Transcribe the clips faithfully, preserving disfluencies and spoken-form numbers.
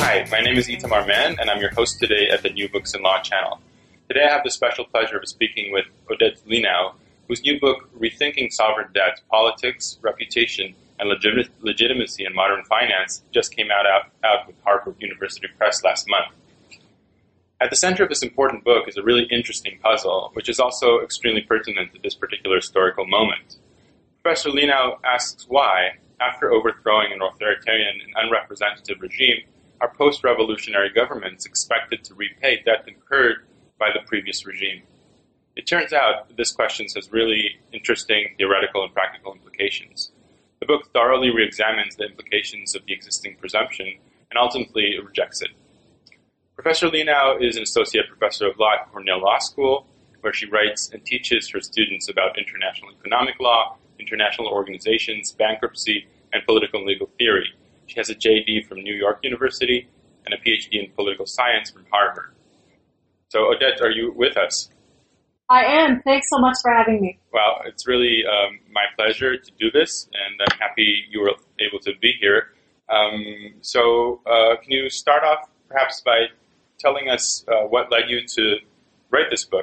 Hi, my name is Itamar Mann, and I'm your host today at the New Books in Law channel. Today I have the special pleasure of speaking with Odette Lenow, whose new book, Rethinking Sovereign Debt, Politics, Reputation, and Legit- Legitimacy in Modern Finance, just came out, out, out with Harvard University Press last month. At the center of this important book is a really interesting puzzle, which is also extremely pertinent to this particular historical moment. Professor Lenow asks why, after overthrowing an authoritarian and unrepresentative regime, are post-revolutionary governments expected to repay debt incurred by the previous regime? It turns out this question has really interesting theoretical and practical implications. The book thoroughly re-examines the implications of the existing presumption and ultimately rejects it. Professor Lenow is an associate professor of law at Cornell Law School, where she writes and teaches her students about international economic law, international organizations, bankruptcy, and political and legal theory. She has a J D from New York University and a P H D in political science from Harvard. So, Odette, are you with us? I am. Thanks so much for having me. Well, it's really um, my pleasure to do this, and I'm happy you were able to be here. Um, so, uh, can you start off perhaps by telling us uh, what led you to write this book?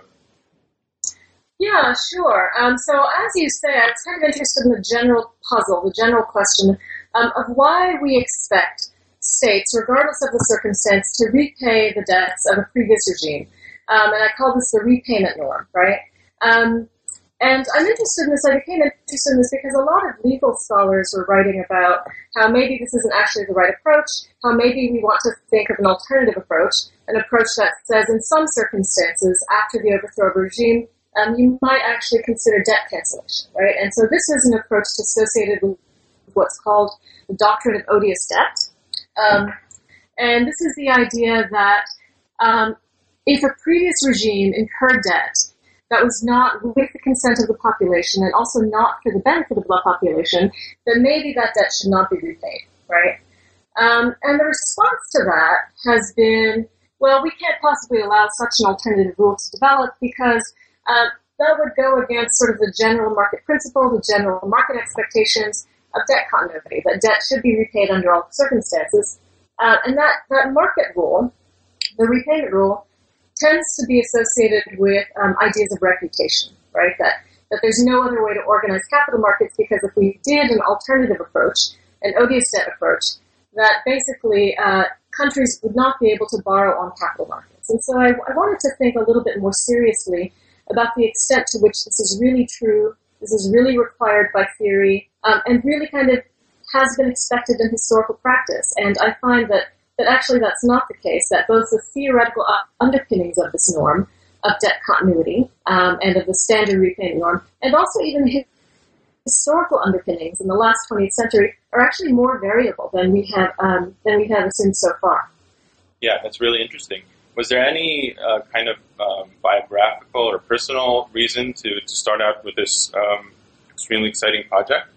Yeah, sure. Um, so as you say, I was kind of interested in the general puzzle, the general question um, of why we expect states, regardless of the circumstance, to repay the debts of a previous regime. Um, and I call this the repayment norm, right? Um, and I'm interested in this, I became interested in this because a lot of legal scholars were writing about how maybe this isn't actually the right approach, how maybe we want to think of an alternative approach, an approach that says in some circumstances, after the overthrow of a regime, um, you might actually consider debt cancellation, right? And so this is an approach associated with what's called the doctrine of odious debt. Um, and this is the idea that um, if a previous regime incurred debt that was not with the consent of the population and also not for the benefit of the population, then maybe that debt should not be repaid, right? Um, and the response to that has been, well, we can't possibly allow such an alternative rule to develop because uh, that would go against sort of the general market principle, the general market expectations of debt continuity, that debt should be repaid under all circumstances. Uh, and that, that market rule, the repayment rule, tends to be associated with um, ideas of reputation, right? That, that there's no other way to organize capital markets because if we did an alternative approach, an odious debt approach, that basically uh, countries would not be able to borrow on capital markets. And so I, I wanted to think a little bit more seriously about the extent to which this is really true, this is really required by theory, um, and really kind of has been expected in historical practice. And I find that, that actually that's not the case, that both the theoretical underpinnings of this norm, of debt continuity, um, and of the standard repayment norm, and also even his historical underpinnings in the last twentieth century are actually more variable than we have um, than we have assumed so far. Yeah, that's really interesting. Was there any uh, kind of um, biographical or personal reason to, to start out with this um, extremely exciting project?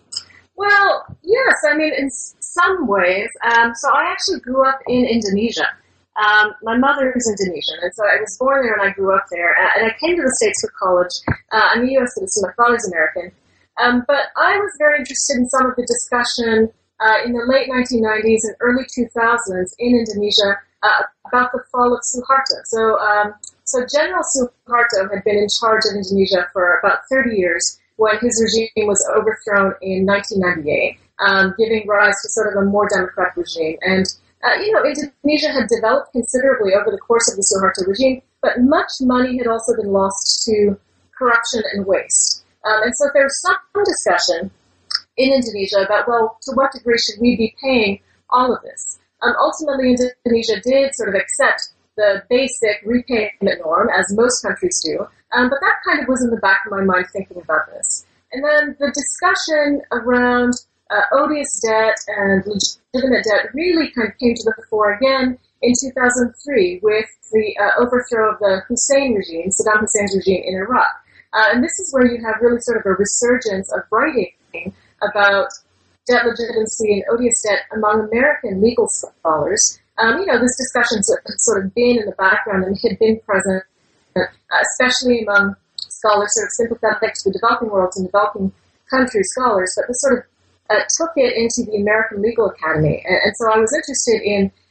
Well, yes. I mean, in some ways. Um, so I actually grew up in Indonesia. Um, my mother is Indonesian, and so I was born there and I grew up there. And I came to the States for college. Uh, I'm a U S citizen. My father's American. Um, but I was very interested in some of the discussion uh, in the late nineteen nineties and early two thousands in Indonesia uh, about the fall of Suharto. So, um, so General Suharto had been in charge of Indonesia for about thirty years when his regime was overthrown in nineteen ninety-eight, um, giving rise to sort of a more democratic regime. And, uh, you know, Indonesia had developed considerably over the course of the Suharto regime, but much money had also been lost to corruption and waste. Um, and so there was some discussion in Indonesia about, well, to what degree should we be paying all of this? Um, ultimately, Indonesia did sort of accept the basic repayment norm, as most countries do, um, but that kind of was in the back of my mind thinking about this. And then the discussion around uh, odious debt and legitimate debt really kind of came to the fore again in two thousand three with the uh, overthrow of the Hussein regime, Saddam Hussein's regime in Iraq. Uh, and this is where you have really sort of a resurgence of writing about debt legitimacy and odious debt among American legal scholars. Um, you know, this discussion had sort of been in the background and had been present, uh, especially among scholars sort of sympathetic to the developing world and developing country scholars, but this sort of uh, took it into the American Legal Academy. And, and so I was interested in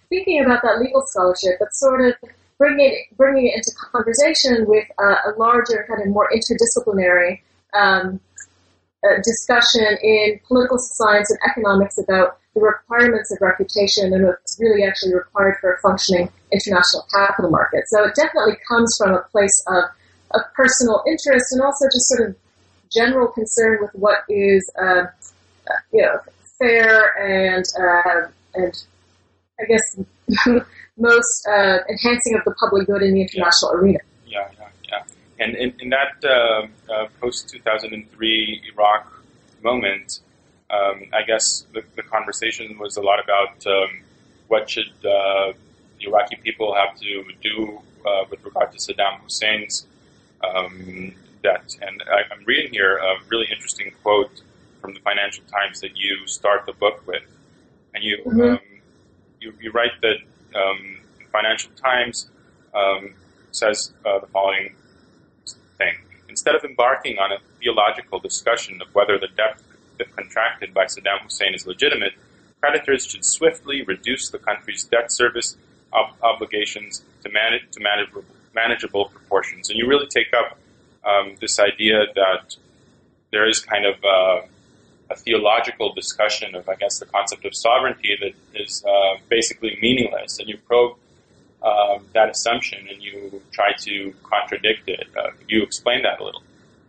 thinking about that legal scholarship, but sort of bringing it, bringing it into conversation with uh, a larger, kind of more interdisciplinary um, uh, discussion in political science and economics about the requirements of reputation and what's really actually required for a functioning international capital market. So it definitely comes from a place of, of personal interest and also just sort of general concern with what is, uh, you know, fair and uh, and I guess most uh, enhancing of the public good in the international yeah. arena. Yeah, yeah, yeah. And in, in that uh, uh, post two thousand three Iraq moment, um, I guess the, the conversation was a lot about um, what should uh, the Iraqi people have to do uh, with regard to Saddam Hussein's um, debt. And I, I'm reading here a really interesting quote from the Financial Times that you start the book with. And you mm-hmm. um, you, you write that um, the Financial Times um, says uh, the following thing. Instead of embarking on a theological discussion of whether the debt contracted by Saddam Hussein is legitimate, creditors should swiftly reduce the country's debt service ob- obligations to, manage, to manageable, manageable proportions. And you really take up um, this idea that there is kind of uh, a theological discussion of, I guess, the concept of sovereignty that is uh, basically meaningless, and you probe um, that assumption and you try to contradict it. Uh, could you explain that a little?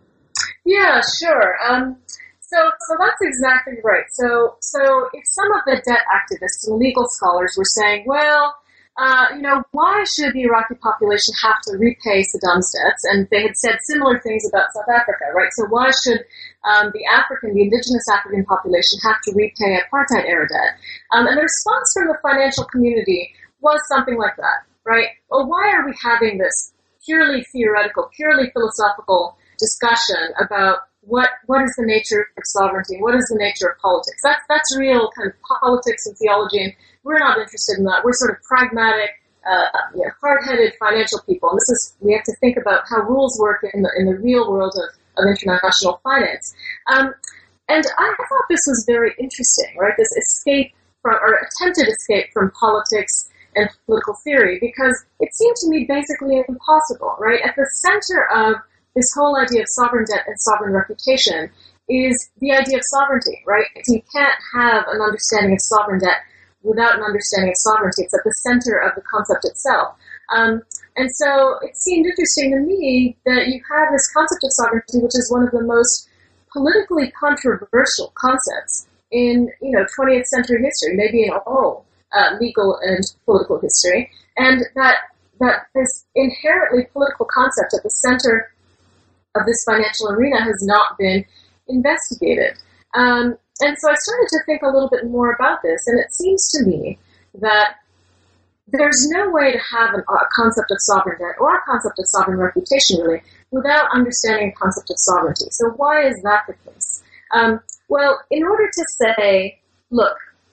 Yeah, sure. Um, so, so that's exactly right. So, so if some of the debt activists and legal scholars were saying, well, uh, you know, why should the Iraqi population have to repay Saddam's debts? And they had said similar things about South Africa, right? So why should um, the African, the indigenous African population have to repay apartheid-era debt? Um, and the response from the financial community was something like that, right? Well, why are we having this purely theoretical, purely philosophical discussion about what what is the nature of sovereignty, what is the nature of politics? That's that's real kind of politics and theology, and we're not interested in that. We're sort of pragmatic, uh, you know, hard-headed financial people, and this is we have to think about how rules work in the in the real world of, of international finance. Um, and I thought this was very interesting, right? This escape from or attempted escape from politics and political theory, because it seemed to me basically impossible, right? At the center of this whole idea of sovereign debt and sovereign reputation is the idea of sovereignty, right? You can't have an understanding of sovereign debt without an understanding of sovereignty. It's at the center of the concept itself. Um, and so it seemed interesting to me that you have this concept of sovereignty, which is one of the most politically controversial concepts in, you know, twentieth century history, maybe in all uh, legal and political history, and that that this inherently political concept at the center of this financial arena has not been investigated. Um, and so I started to think a little bit more about this, and it seems to me that there's no way to have an, a concept of sovereign debt or a concept of sovereign reputation, really, without understanding a concept of sovereignty. So why is that the case? Um, well, in order to say, look,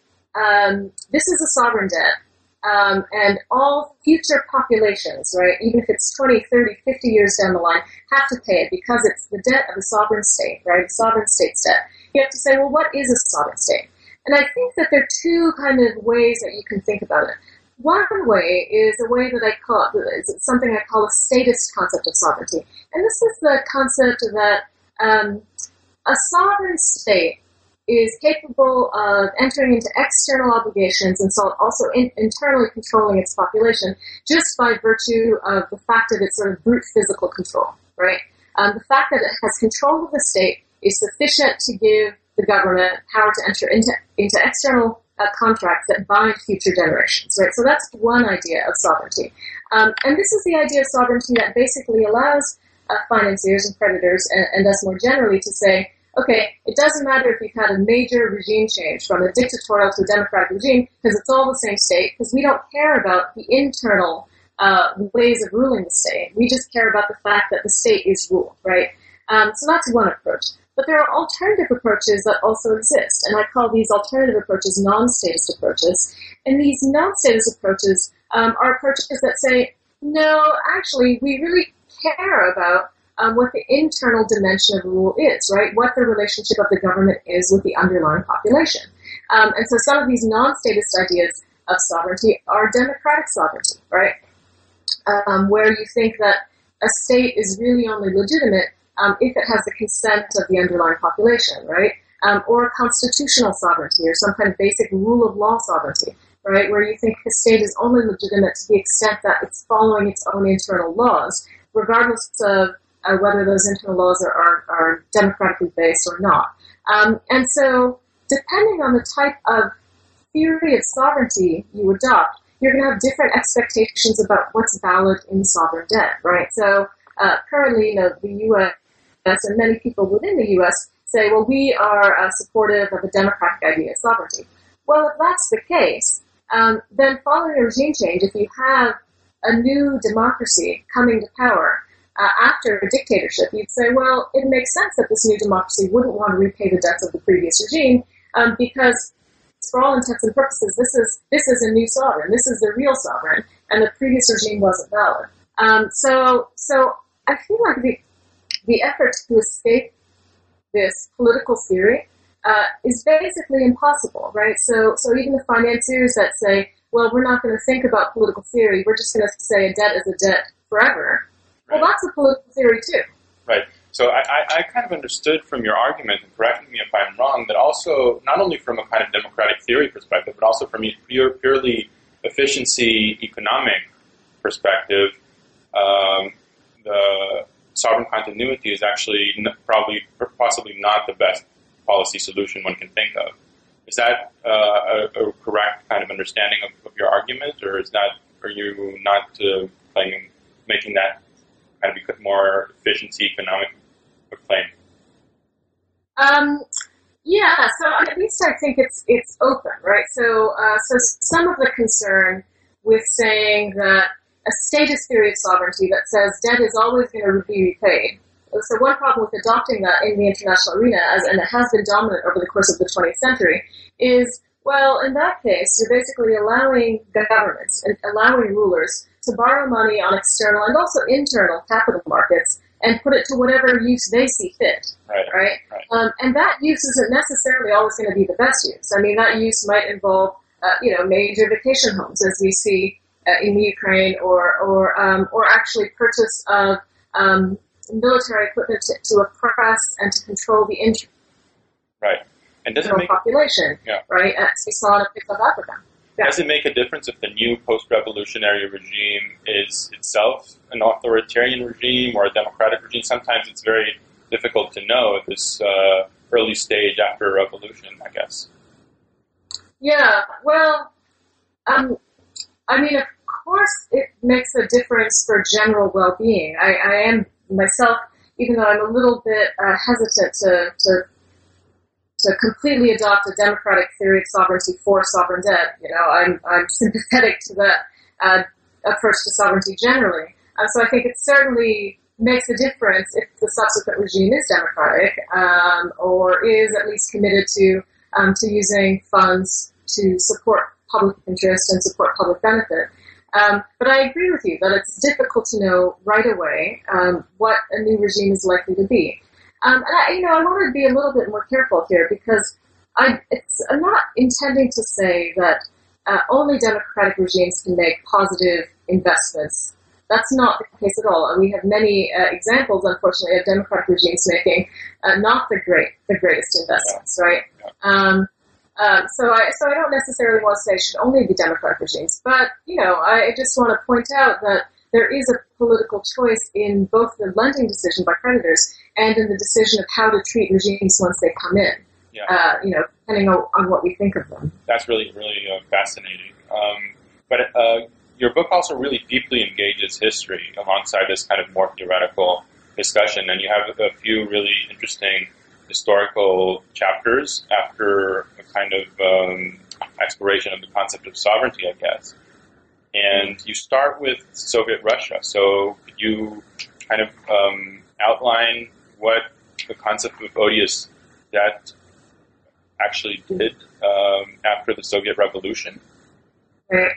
um, this is a sovereign debt, Um, and all future populations, right, even if it's twenty, thirty, fifty years down the line, have to pay it because it's the debt of a sovereign state, right, a sovereign state's debt. You have to say, well, what is a sovereign state? And I think that there are two kind of ways that you can think about it. One way is a way that I call, is something I call a statist concept of sovereignty. And this is the concept that um, a sovereign state is capable of entering into external obligations and so also in, internally controlling its population just by virtue of the fact of its sort of brute physical control, right? Um, the fact that it has control of the state is sufficient to give the government power to enter into, into external uh, contracts that bind future generations, right? So that's one idea of sovereignty. Um, and this is the idea of sovereignty that basically allows uh, financiers and creditors and, and us more generally to say, okay, it doesn't matter if you've had a major regime change from a dictatorial to a democratic regime, because it's all the same state, because we don't care about the internal uh, ways of ruling the state. We just care about the fact that the state is ruled, right? Um, so that's one approach. But there are alternative approaches that also exist, and I call these alternative approaches non-statist approaches. And these non-statist approaches um, are approaches that say, no, actually, we really care about Um, what the internal dimension of rule is, right? What the relationship of the government is with the underlying population. Um, and so some of these non-statist ideas of sovereignty are democratic sovereignty, right? Um, where you think that a state is really only legitimate um, if it has the consent of the underlying population, right? Um, or constitutional sovereignty, or some kind of basic rule of law sovereignty, right? Where you think the state is only legitimate to the extent that it's following its own internal laws, regardless of uh, whether those internal laws are, are, are democratically based or not. Um, and so, depending on the type of theory of sovereignty you adopt, you're going to have different expectations about what's valid in sovereign debt, right? So, uh, currently, you know, the U S and many people within the U S say, well, we are uh, supportive of the democratic idea of sovereignty. Well, if that's the case, um, then following a regime change, if you have a new democracy coming to power uh, after a dictatorship, you'd say, well, it makes sense that this new democracy wouldn't want to repay the debts of the previous regime um, because, for all intents and purposes, this is this is a new sovereign. This is the real sovereign, and the previous regime wasn't valid. Um, so, so I feel like the the effort to escape this political theory uh, is basically impossible, right? So, so even the financiers that say, well, we're not going to think about political theory, we're just going to say a debt is a debt forever. Right. Well, that's a political theory too. Right. So I, I, I kind of understood from your argument, and correct me if I'm wrong, that also, not only from a kind of democratic theory perspective, but also from a pure, purely efficiency economic perspective, um, the sovereign continuity is actually n- probably, possibly not the best policy solution one can think of. Is that uh, a, a correct kind of understanding of, of your argument, or is that, are you not uh, claiming, making that kind of become more efficiency economic claim? Um, yeah, so at least I think it's it's open, right? So, uh, so some of the concern with saying that a statist theory of sovereignty that says debt is always going to be repaid. So one problem with adopting that in the international arena, as and it has been dominant over the course of the twentieth century, is, well, in that case, you're basically allowing governments and allowing rulers to borrow money on external and also internal capital markets and put it to whatever use they see fit, right? right? right. Um, and that use isn't necessarily always going to be the best use. I mean, that use might involve, uh, you know, major vacation homes, as we see uh, in the Ukraine, or or um, or actually purchase of um, military equipment to, to oppress and to control the internal right. And does it make, population, yeah. right? As we saw in a place of Africa. Yeah. Does it make a difference if the new post-revolutionary regime is itself an authoritarian regime or a democratic regime? Sometimes it's very difficult to know at this uh, early stage after a revolution, I guess. Yeah, well, um, I mean, of course it makes a difference for general well-being. I, I am myself, even though I'm a little bit uh, hesitant to, to to completely adopt a democratic theory of sovereignty for sovereign debt. You know, I'm I'm sympathetic to that uh, approach to sovereignty generally. Uh, so I think it certainly makes a difference if the subsequent regime is democratic um, or is at least committed to um, to using funds to support public interest and support public benefit. Um, but I agree with you that it's difficult to know right away um, what a new regime is likely to be. Um, and I, you know, I want to be a little bit more careful here because I, it's, I'm not intending to say that uh, only democratic regimes can make positive investments. That's not the case at all. And we have many uh, examples, unfortunately, of democratic regimes making uh, not the great, the greatest investments, right? Um, um, so I, so I don't necessarily want to say it should only be democratic regimes, but you know, I just want to point out that there is a political choice in both the lending decision by creditors and in the decision of how to treat regimes once they come in. Yeah. Uh, you know, depending on, on what we think of them. That's really, really uh, fascinating. Um, but uh, your book also really deeply engages history alongside this kind of more theoretical discussion, and you have a few really interesting historical chapters after a kind of um, exploration of the concept of sovereignty, I guess. And you start with Soviet Russia. So could you kind of um, outline what the concept of odious debt actually did um, after the Soviet Revolution? Right.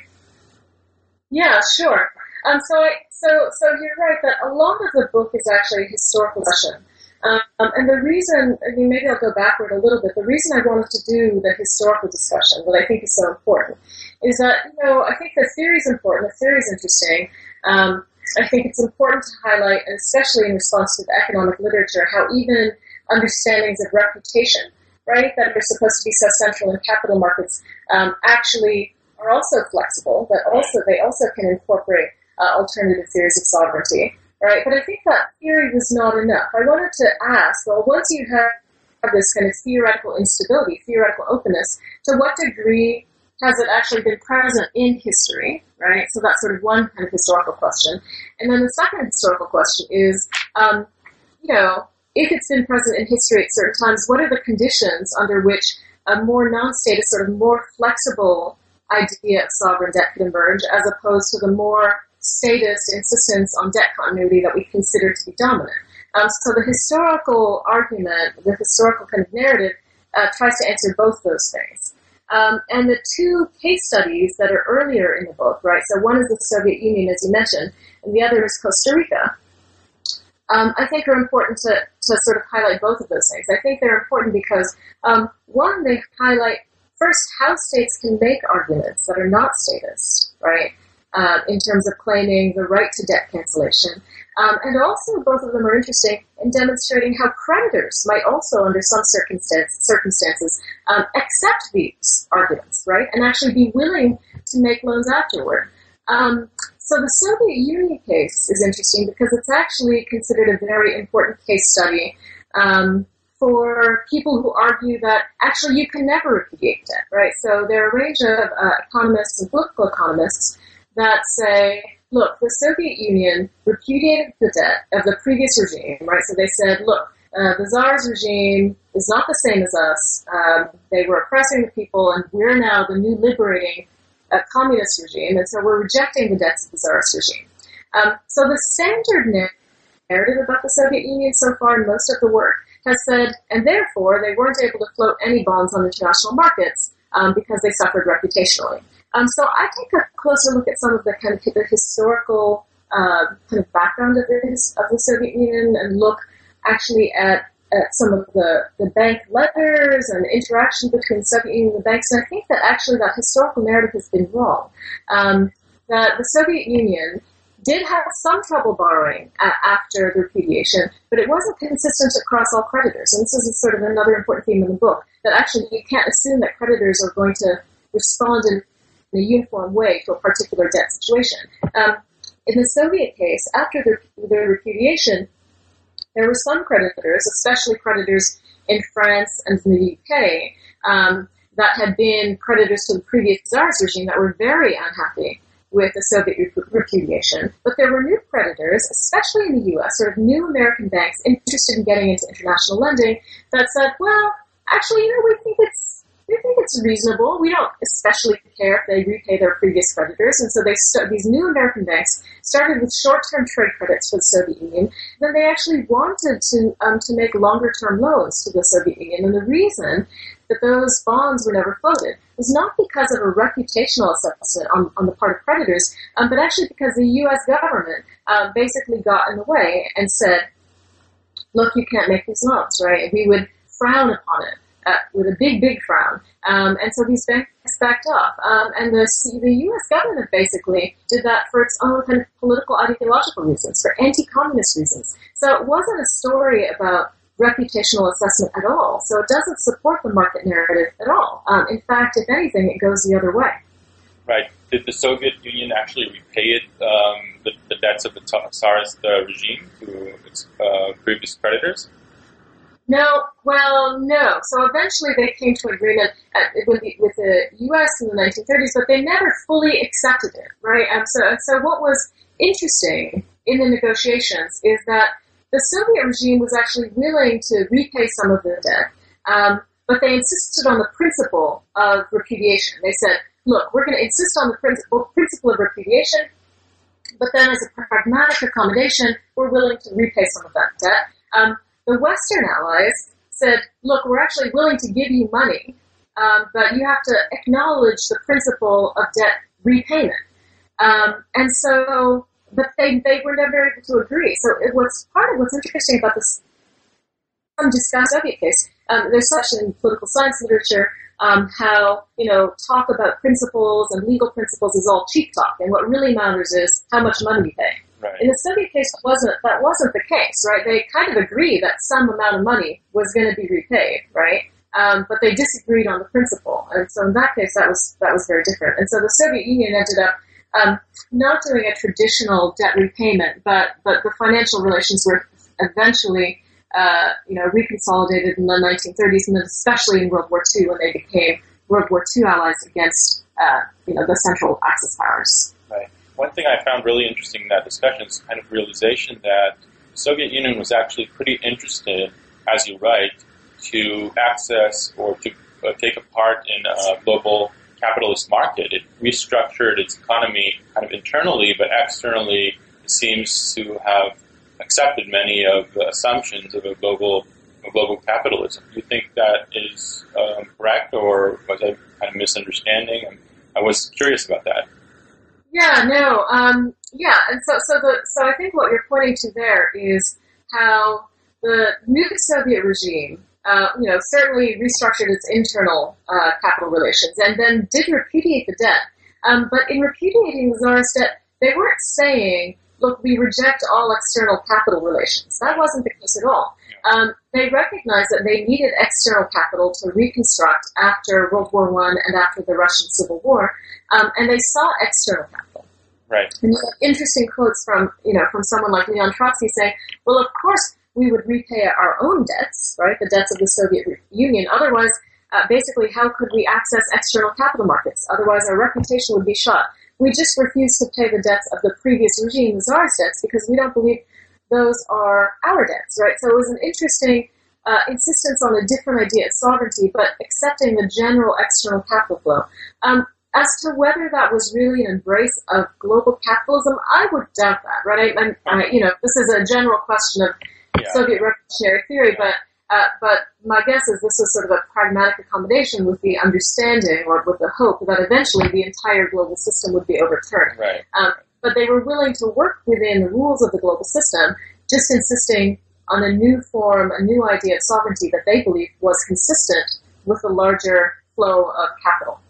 Yeah, sure. Um, so, I, so, so you're right that a lot of the book is actually a historical discussion. Um, and the reason, I mean, maybe I'll go backward a little bit. The reason I wanted to do the historical discussion, that I think is so important, is that, you know, I think the theory is important, the theory is interesting. Um, I think it's important to highlight, and especially in response to the economic literature, how even understandings of reputation, right, that are supposed to be so central in capital markets, um, actually are also flexible, but also they also can incorporate uh, alternative theories of sovereignty, right? But I think that theory was not enough. I wanted to ask, well, once you have have this kind of theoretical instability, theoretical openness, to what degree has it actually been present in history, right? So that's sort of one kind of historical question. And then the second historical question is, um, you know, if it's been present in history at certain times, what are the conditions under which a more non-statist, sort of more flexible idea of sovereign debt could emerge, as opposed to the more statist insistence on debt continuity that we consider to be dominant? Um, so the historical argument, the historical kind of narrative, uh, tries to answer both those things. Um, and the two case studies that are earlier in the book, right, so one is the Soviet Union, as you mentioned, and the other is Costa Rica, um, I think are important to, to sort of highlight both of those things. I think they're important because, um, one, they highlight, first, how states can make arguments that are not statist, right, uh, in terms of claiming the right to debt cancellation. Um, and also, both of them are interesting in demonstrating how creditors might also, under some circumstance, circumstances, um, accept these arguments, right, and actually be willing to make loans afterward. Um, so the Soviet Union case is interesting because it's actually considered a very important case study um, for people who argue that actually you can never repudiate debt, right? So there are a range of uh, economists and political economists that say, look, the Soviet Union repudiated the debt of the previous regime, right? So they said, look, uh, the Tsar's regime is not the same as us. Um, they were oppressing the people, and we're now the new liberating uh, communist regime, and so we're rejecting the debts of the Tsar's regime. Um, so the standard narrative about the Soviet Union so far in most of the work has said, and therefore they weren't able to float any bonds on international markets um, because they suffered reputationally. Um, so I take a closer look at some of the kind of the historical uh, kind of background of the, of the Soviet Union and look actually at, at some of the, the bank letters and interaction between the Soviet Union and the banks. And I think that actually that historical narrative has been wrong. Um, that the Soviet Union did have some trouble borrowing uh, after the repudiation, but it wasn't consistent across all creditors. And this is sort of another important theme in the book, that actually you can't assume that creditors are going to respond in in a uniform way to a particular debt situation. Um, in the Soviet case, after the, the repudiation, there were some creditors, especially creditors in France and in the U K, um, that had been creditors to the previous Tsar's regime that were very unhappy with the Soviet repudiation. But there were new creditors, especially in the U S, sort of new American banks interested in getting into international lending that said, well, actually, you know, we think it's We think it's reasonable. We don't especially care if they repay their previous creditors. And so they st- these new American banks started with short-term trade credits for the Soviet Union. Then they actually wanted to um, to make longer-term loans to the Soviet Union. And the reason that those bonds were never floated was not because of a reputational assessment on, on the part of creditors, um, but actually because the U S government uh, basically got in the way and said, look, you can't make these loans, right? And we would frown upon it. Uh, with a big, big frown. Um, and so these banks backed off. Um, and the, the U S government basically did that for its own kind of political ideological reasons, for anti-communist reasons. So it wasn't a story about reputational assessment at all. So it doesn't support the market narrative at all. Um, in fact, if anything, it goes the other way. Right. Did the Soviet Union actually repay it, um, the, the debts of the Tsarist uh, regime to its uh, previous creditors? No, well, no. So eventually they came to an agreement at, with, the, with the U S in the nineteen thirties, but they never fully accepted it, right? And so, and so what was interesting in the negotiations is that the Soviet regime was actually willing to repay some of the debt, um, but they insisted on the principle of repudiation. They said, look, we're going to insist on the principle, principle of repudiation, but then as a pragmatic accommodation, we're willing to repay some of that debt. Um, The Western allies said, look, we're actually willing to give you money, um, but you have to acknowledge the principle of debt repayment. Um, and so, but they, they were never able to agree. So it was part of what's interesting about this some discussed Soviet case um, there's such in political science literature um, how, you know, talk about principles and legal principles is all cheap talk, and what really matters is how much money we pay. Right. In the Soviet case, that wasn't, that wasn't the case, right? They kind of agreed that some amount of money was going to be repaid, right? Um, but they disagreed on the principle. And so in that case, that was that was very different. And so the Soviet Union ended up um, not doing a traditional debt repayment, but, but the financial relations were eventually uh, you know, reconsolidated in the nineteen thirties, and then especially in World War Two when they became World War Two allies against uh, you know, the Central Axis powers. Right. One thing I found really interesting in that discussion is kind of realization that the Soviet Union was actually pretty interested, as you write, to access or to uh, take a part in a global capitalist market. It restructured its economy kind of internally, but externally it seems to have accepted many of the assumptions of a global of global capitalism. Do you think that is um, correct, or was I kind of misunderstanding? And I was curious about that. Yeah, no, um, yeah, and so so the so I think what you're pointing to there is how the new Soviet regime, uh, you know, certainly restructured its internal uh, capital relations and then did repudiate the debt. Um, but in repudiating the Tsarist debt, they weren't saying, look, we reject all external capital relations. That wasn't the case at all. Um, they recognized that they needed external capital to reconstruct after World War One and after the Russian Civil War, um, and they saw external capital. Right. And you have interesting quotes from, you know, from someone like Leon Trotsky saying, well, of course, we would repay our own debts, right, the debts of the Soviet Union. Otherwise, uh, basically, how could we access external capital markets? Otherwise, our reputation would be shot. We just refuse to pay the debts of the previous regime, the Tsar's debts, because we don't believe those are our debts, right? So it was an interesting uh, insistence on a different idea of sovereignty, but accepting the general external capital flow. Um, as to whether that was really an embrace of global capitalism, I would doubt that, right? I, I, you know, this is a general question of yeah. Soviet revolutionary theory, but uh, but my guess is this was sort of a pragmatic accommodation with the understanding or with the hope that eventually the entire global system would be overturned. Right. Um, but they were willing to work within the rules of the global system, just insisting on a new form, a new idea of sovereignty that they believed was consistent with the larger flow of capital.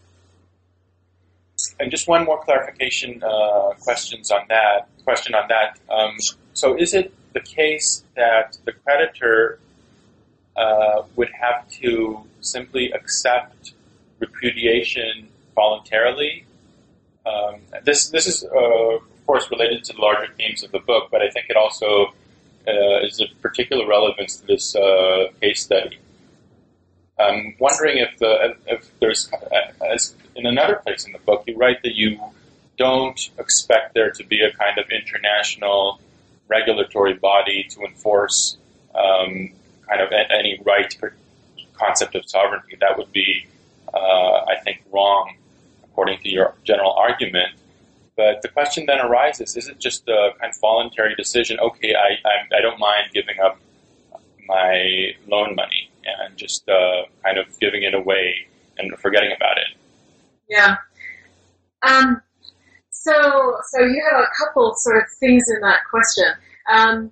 And just one more clarification uh, questions on that. Question on that. Um, so, is it the case that the creditor uh, would have to simply accept repudiation voluntarily? Um, this this is, uh, of course, related to the larger themes of the book, but I think it also uh, is of particular relevance to this uh, case study. I'm wondering if the if there's, as in another place in the book, you write that you don't expect there to be a kind of international regulatory body to enforce um, kind of any right concept of sovereignty. That would be, uh, I think, wrong according to your general argument. But the question then arises: is it just a kind of voluntary decision? Okay, I I, I don't mind giving up my loan money and just uh, kind of giving it away and forgetting about it. Yeah. Um, so, so you have a couple sort of things in that question. Um,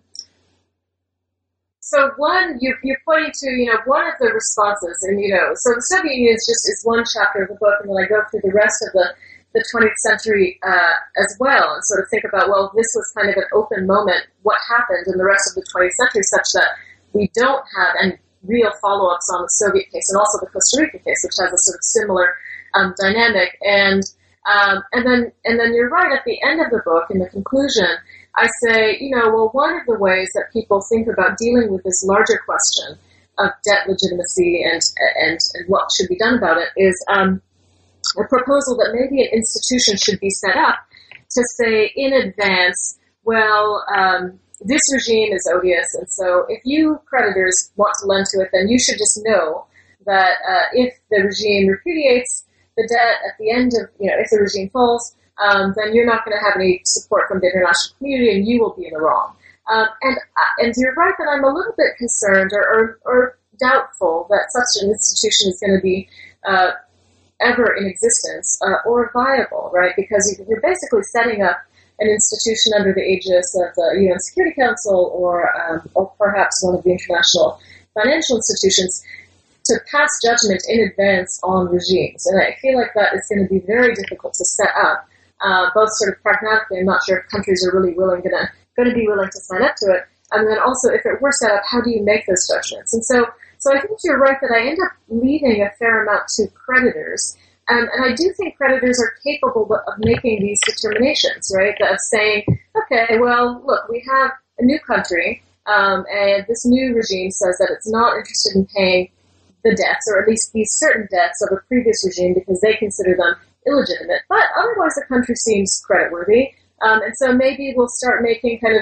so one, you, you're pointing to, you know, one of the responses, and, you know, so the Soviet Union is just is one chapter of the book, and then I go through the rest of the, the twentieth century uh, as well, and sort of think about, well, this was kind of an open moment, what happened in the rest of the twentieth century, such that we don't have any real follow-ups on the Soviet case, and also the Costa Rica case, which has a sort of similar um, dynamic. And um, and then and then you're right, at the end of the book, in the conclusion, I say, you know, well, one of the ways that people think about dealing with this larger question of debt legitimacy and and, and what should be done about it is um, a proposal that maybe an institution should be set up to say in advance, well, um, this regime is odious, and so if you creditors want to lend to it, then you should just know that uh, if the regime repudiates the debt at the end of, you know, if the regime falls, um, then you're not going to have any support from the international community, and you will be in the wrong. Um, and uh, and you're right that I'm a little bit concerned or, or, or doubtful that such an institution is going to be uh, ever in existence uh, or viable, right? Because you're basically setting up an institution under the aegis of the U N Security Council or um, or perhaps one of the international financial institutions. to pass judgment in advance on regimes. And I feel like that is going to be very difficult to set up, uh, both sort of pragmatically. I'm not sure if countries are really willing, gonna, going to be willing to sign up to it. And then also, if it were set up, how do you make those judgments? And so, so I think you're right that I end up leaving a fair amount to creditors. Um, and I do think creditors are capable of making these determinations, right? Of saying, okay, well, look, we have a new country, um, and this new regime says that it's not interested in paying the debts, or at least these certain debts of a previous regime because they consider them illegitimate. But otherwise, the country seems creditworthy. Um, and so maybe we'll start making kind of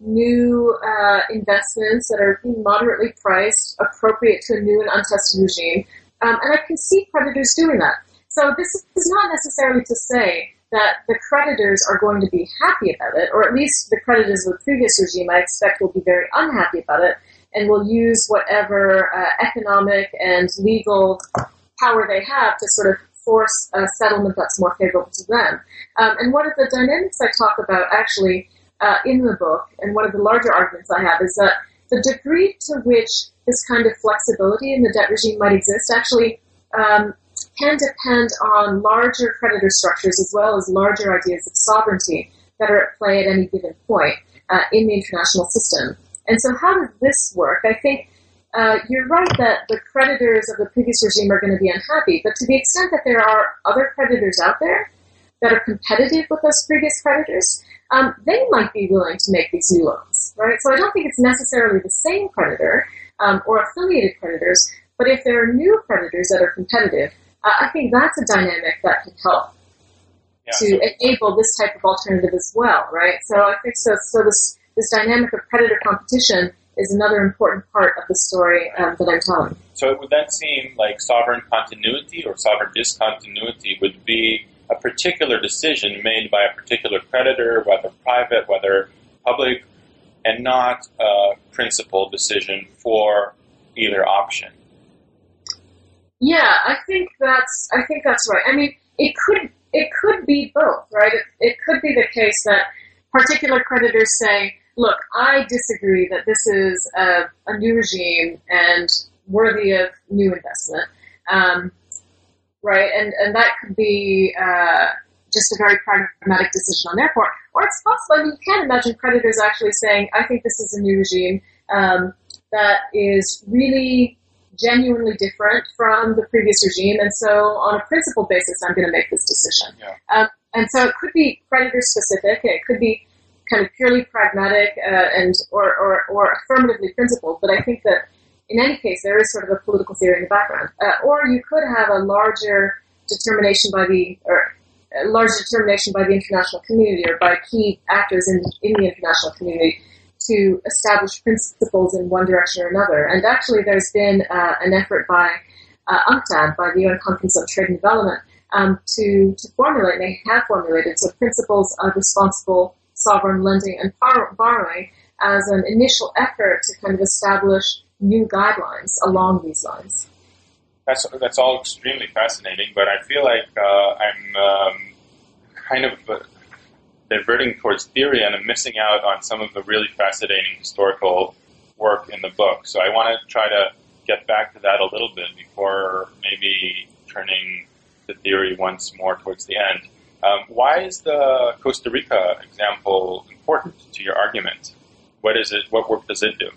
new uh, investments that are moderately priced, appropriate to a new and untested regime. Um, and I can see creditors doing that. So this is not necessarily to say that the creditors are going to be happy about it, or at least the creditors of the previous regime I expect will be very unhappy about it and will use whatever uh, economic and legal power they have to sort of force a settlement that's more favorable to them. Um, and one of the dynamics I talk about actually uh, in the book, and one of the larger arguments I have, is that the degree to which this kind of flexibility in the debt regime might exist actually um, can depend on larger creditor structures as well as larger ideas of sovereignty that are at play at any given point uh, in the international system. And so how does this work? I think uh, you're right that the creditors of the previous regime are going to be unhappy, but to the extent that there are other creditors out there that are competitive with those previous creditors, um, they might be willing to make these new loans, right? So I don't think it's necessarily the same creditor um, or affiliated creditors, but if there are new creditors that are competitive, uh, I think that's a dynamic that can help yeah, to so enable this type of alternative as well, right? So I think so. So this this dynamic of creditor competition is another important part of the story um, that I'm telling. So it would then seem like sovereign continuity or sovereign discontinuity would be a particular decision made by a particular creditor, whether private, whether public, and not a principal decision for either option. Yeah, I think that's I think that's right. I mean, it could it could be both, right? It, it could be the case that particular creditors say, look, I disagree that this is a, a new regime and worthy of new investment, um, right? And and that could be uh, just a very pragmatic decision on their part. Or it's possible, I mean, you can imagine creditors actually saying, I think this is a new regime um, that is really genuinely different from the previous regime, and so on a principle basis, I'm going to make this decision. Yeah. Um, and so it could be creditor-specific, it could be kind of purely pragmatic uh, and or, or, or affirmatively principled, but I think that in any case, there is sort of a political theory in the background. Uh, or you could have a larger determination by the, or a larger determination by the international community or by key actors in, in the international community to establish principles in one direction or another. And actually, there's been uh, an effort by uh, UNCTAD, by the U N Conference on Trade and Development, um, to, to formulate, and they have formulated, so principles of responsible sovereign lending and bar- borrowing as an initial effort to kind of establish new guidelines along these lines. That's that's all extremely fascinating, but I feel like uh, I'm um, kind of uh, diverting towards theory, and I'm missing out on some of the really fascinating historical work in the book. So I want to try to get back to that a little bit before maybe turning the theory once more towards the end. Um, why is the Costa Rica example important to your argument? What is it? What work does it do?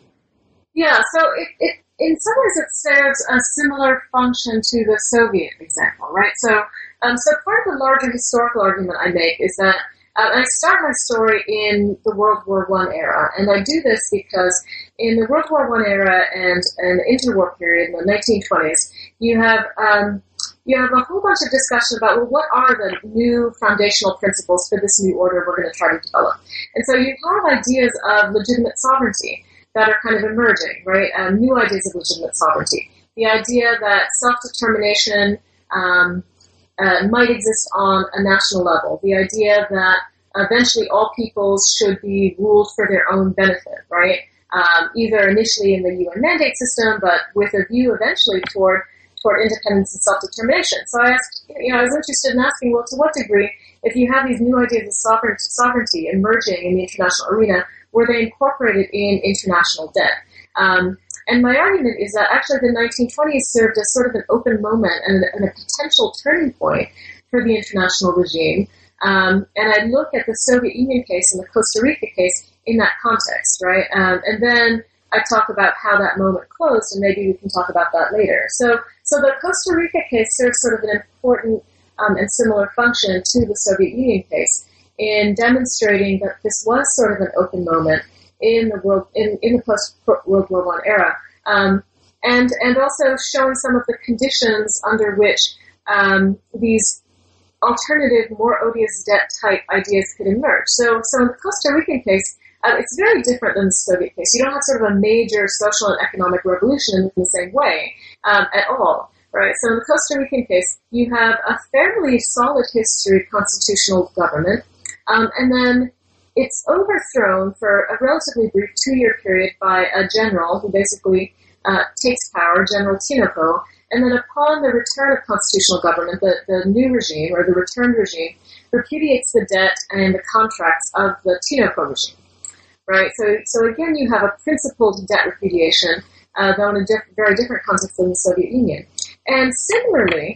Yeah, so it, it in some ways it serves a similar function to the Soviet example, right? So, um, so part of the larger historical argument I make is that Uh, I start my story in the World War One era, and I do this because in the World War One era and an interwar period in the nineteen twenties, you have um, you have a whole bunch of discussion about, well, what are the new foundational principles for this new order we're going to try to develop? And so you have ideas of legitimate sovereignty that are kind of emerging, right? Um, new ideas of legitimate sovereignty. The idea that self-determination um, Uh, might exist on a national level. The idea that eventually all peoples should be ruled for their own benefit, right? Um, either initially in the U N mandate system, but with a view eventually toward toward independence and self-determination. So I asked, you know, I was interested in asking, well, to what degree, if you have these new ideas of sovereignty, sovereignty emerging in the international arena, were they incorporated in international debt? Um, And my argument is that actually the nineteen twenties served as sort of an open moment and, and a potential turning point for the international regime. Um, and I look at the Soviet Union case and the Costa Rica case in that context, right? Um, and then I talk about how that moment closed, and maybe we can talk about that later. So, so the Costa Rica case serves sort of an important um, and similar function to the Soviet Union case in demonstrating that this was sort of an open moment in the world, in, in the post-World War One era, um, and and also showing some of the conditions under which um, these alternative, more odious debt type ideas could emerge. So, so in the Costa Rican case, uh, it's very different than the Soviet case. You don't have sort of a major social and economic revolution in the same way um, at all, right? So in the Costa Rican case, you have a fairly solid history of constitutional government, um, and then it's overthrown for a relatively brief two-year period by a general who basically uh, takes power, General Tinoco, and then upon the return of constitutional government, the, the new regime, or the returned regime, repudiates the debt and the contracts of the Tinoco regime, right? So, so again, you have a principled debt repudiation, uh, though in a diff- very different context than the Soviet Union. And similarly,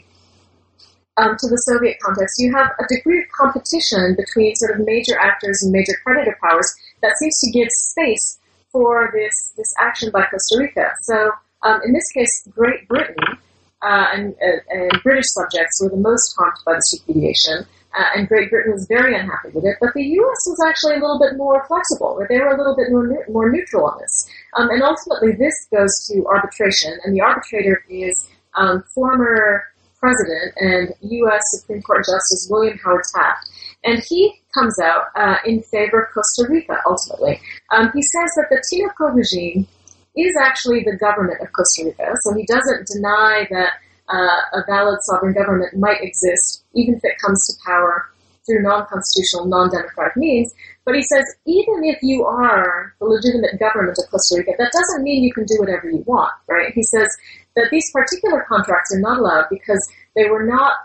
um, to the Soviet context, you have a degree of competition between sort of major actors and major creditor powers that seems to give space for this, this action by Costa Rica. So, um, in this case, Great Britain uh, and, uh, and British subjects were the most harmed by this repudiation, uh, and Great Britain was very unhappy with it. But the U S was actually a little bit more flexible, or they were a little bit more, more neutral on this. Um, and ultimately, this goes to arbitration, and the arbitrator is um, former President and U S Supreme Court Justice William Howard Taft. And he comes out uh, in favor of Costa Rica, ultimately. Um, he says that the Tinoco regime is actually the government of Costa Rica, so he doesn't deny that uh, a valid sovereign government might exist, even if it comes to power through non-constitutional, non-democratic means. But he says, even if you are the legitimate government of Costa Rica, that doesn't mean you can do whatever you want, right? He says that these particular contracts are not allowed because they were not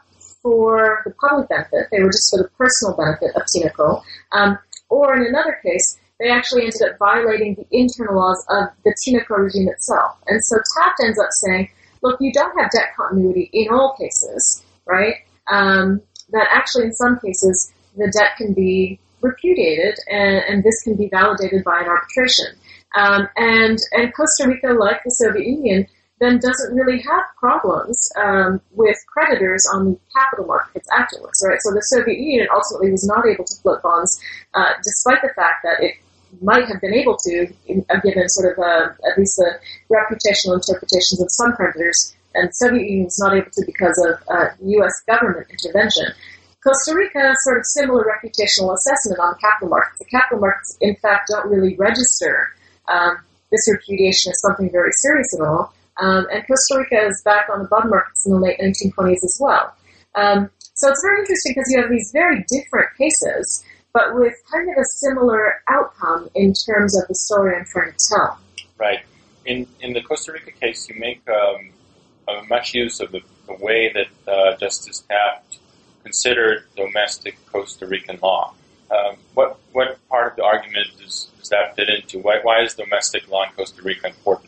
for the public benefit, they were just for the personal benefit of Tinoco. Um, or in another case, they actually ended up violating the internal laws of the Tinoco regime itself. And so Taft ends up saying, look, you don't have debt continuity in all cases, right? Um, that actually in some cases the debt can be repudiated, and, and this can be validated by an arbitration. Um, and, and Costa Rica, like the Soviet Union, then doesn't really have problems um, with creditors on the capital markets afterwards, right? So the Soviet Union ultimately was not able to float bonds, uh, despite the fact that it might have been able to, in, uh, given sort of uh, at least the reputational interpretations of some creditors, and the Soviet Union was not able to because of uh, U S government intervention. Costa Rica, sort of similar reputational assessment on the capital markets. The capital markets, in fact, don't really register um, this repudiation as something very serious at all. Um, and Costa Rica is back on the bond markets in the late nineteen twenties as well. Um, so it's very interesting because you have these very different cases, but with kind of a similar outcome in terms of the story I'm trying to tell. Right. In in the Costa Rica case, you make um, uh, much use of the, the way that uh, Justice Taft considered domestic Costa Rican law. Um, what what part of the argument does, does that fit into? Why why is domestic law in Costa Rica important?